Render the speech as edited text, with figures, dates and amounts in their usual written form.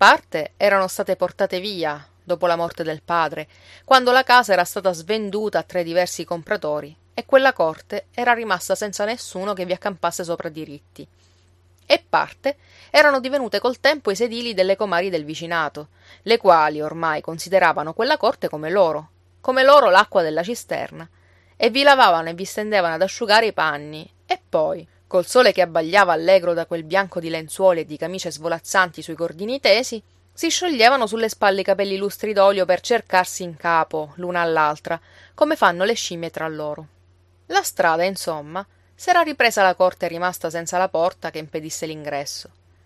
parte erano state portate via dopo la morte del padre, quando la casa era stata svenduta a 3 diversi compratori e quella corte era rimasta senza nessuno che vi accampasse sopra diritti. E parte erano divenute col tempo i sedili delle comari del vicinato, le quali ormai consideravano quella corte come loro l'acqua della cisterna, e vi lavavano e vi stendevano ad asciugare i panni, e poi, col sole che abbagliava allegro da quel bianco di lenzuoli e di camicie svolazzanti sui cordini tesi, si scioglievano sulle spalle i capelli lustri d'olio per cercarsi in capo l'una all'altra, come fanno le scimmie tra loro. La strada, insomma, s'era ripresa la corte rimasta senza la porta che impedisse l'ingresso.